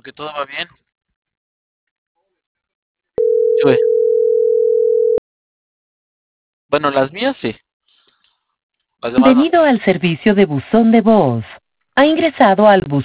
que todo va bien. Sí, güey. Bueno, las mías sí. Las demás no. Bienvenido al servicio de buzón de voz. Ha ingresado al buzón